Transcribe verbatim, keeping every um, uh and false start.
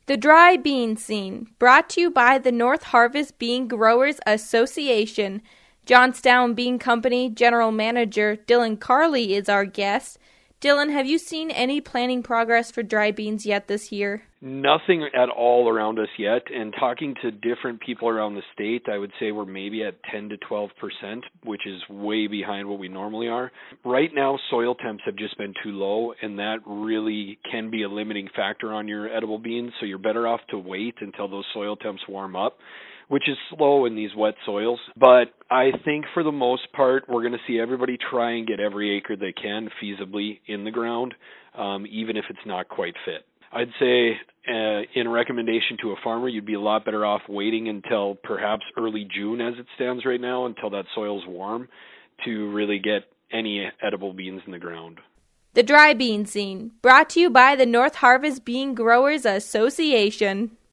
The Dry Bean Scene, brought to you by the North Harvest Bean Growers Association. Johnstown Bean Company General Manager Dylan Carley is our guest. Dylan, have you seen any planting progress for dry beans yet this year? Nothing at all around us yet, and talking to different people around the state, I would say we're maybe at ten to twelve percent, which is way behind what we normally are. Right now, soil temps have just been too low, and that really can be a limiting factor on your edible beans, so you're better off to wait until those soil temps warm up, which is slow in these wet soils. But I think for the most part, we're going to see everybody try and get every acre they can feasibly in the ground, um, even if it's not quite fit. I'd say uh, in recommendation to a farmer, you'd be a lot better off waiting until perhaps early June as it stands right now, until that soil's warm, to really get any edible beans in the ground. The Dry Bean Scene, brought to you by the North Harvest Bean Growers Association.